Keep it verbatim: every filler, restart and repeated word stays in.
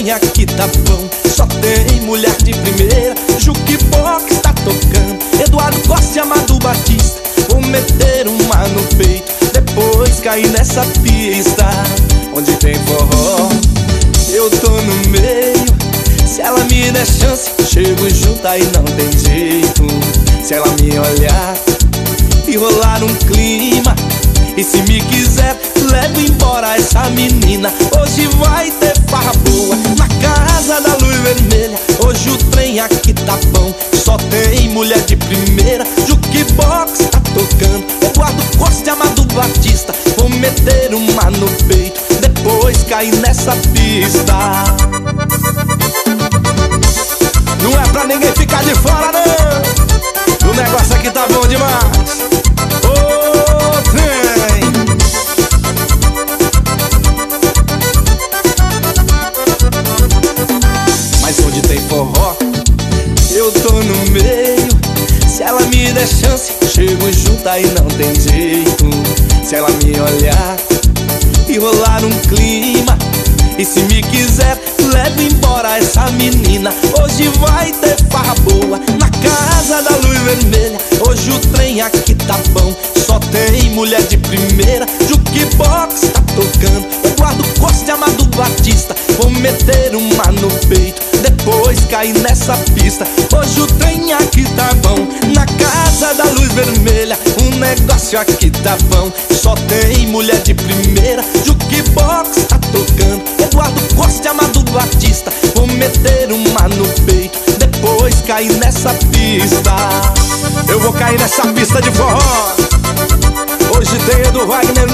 trem aqui tá bom, só tem mulher de primeira. Jukebox tá tocando, Eduardo Costa e Amado Batista. Vou meter uma no peito, depois cair nessa pista onde tem forró. Eu tô no meio, se ela me der chance, chego junto aí não tem jeito. Se ela me olhar e rolar um clima, e se me quiser, levo embora essa menina. Hoje vai ter farra boa na casa da luz vermelha. Hoje o trem aqui tá bom, só tem mulher de primeira. Jukebox tá tocando, Eduardo Costa e Amado Batista. Vou meter uma no peito, depois cair nessa pista. Não é pra ninguém ficar de fora, não. O negócio aqui tá bom demais. Ô, trem! Mas onde tem forró, eu tô no meio. Se ela me der chance, chego junto aí não tem jeito. Se ela me olhar e rolar um clima, e se me quiser, levo embora essa menina. Hoje vai ter farra boa na casa da luz vermelha. Hoje o trem aqui tá bom, só tem mulher de primeira. Jukebox tá tocando, Eduardo Costa e Amado Batista. Vou meter uma no peito, depois cair nessa pista. Hoje o trem aqui tá bom, na casa da luz vermelha. O negócio aqui tá bom, só tem mulher de primeira. Jukebox tá tocando, Eduardo Costa e Amado Batista. Vou meter uma no peito, depois cair nessa pista. Eu vou cair nessa pista de forró. Hoje tem Edu Wagner